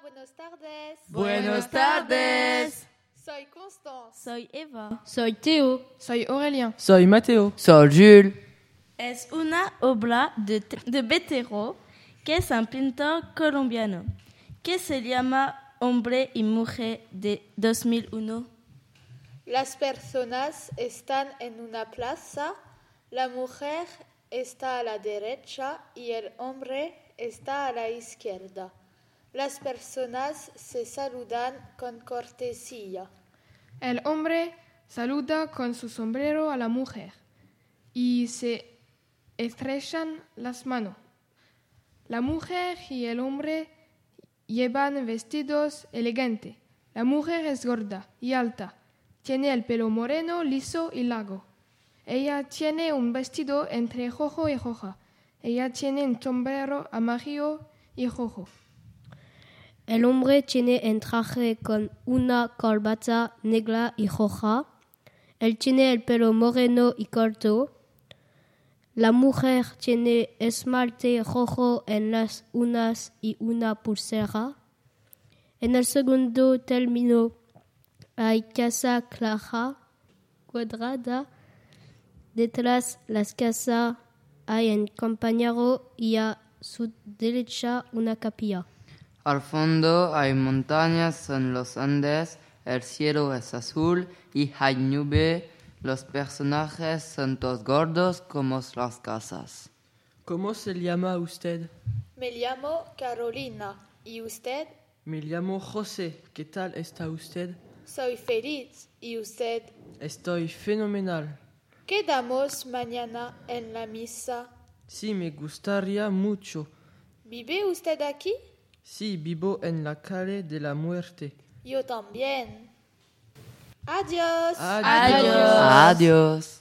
buenas tardes. Buenas tardes. Soy Constance. Soy Eva. Soy Théo. Soy Aurélien. Soy Mateo. Soy Jules. Es una obra de Botero, que es un pintor colombiano, que se llama Hombre y Mujer de 2001. Las personas están en una plaza. La mujer está a la derecha y el hombre está a la izquierda. Las personas se saludan con cortesía. El hombre saluda con su sombrero a la mujer y se estrechan las manos. La mujer y el hombre llevan vestidos elegantes. La mujer es gorda y alta. Tiene el pelo moreno, liso y largo. Ella tiene un vestido entre rojo y roja. Ella tiene un sombrero amarillo y rojo. El hombre tiene un traje con una corbata negra y roja. Él tiene el pelo moreno y corto. La mujer tiene esmalte rojo en las uñas y una pulsera. En el segundo término hay casa clara, cuadrada. Detrás de la casa hay un campanario y a su derecha una capilla. Al fondo hay montañas en los Andes, el cielo es azul y hay nube. Los personajes son todos gordos como las casas. ¿Cómo se llama usted? Me llamo Carolina. ¿Y usted? Me llamo José. ¿Qué tal está usted? Soy feliz. ¿Y usted? Estoy fenomenal. Quedamos mañana en la misa. Sí, me gustaría mucho. ¿Vive usted aquí? Sí, vivo en la calle de la muerte. Yo también. Adiós. Adiós. Adiós.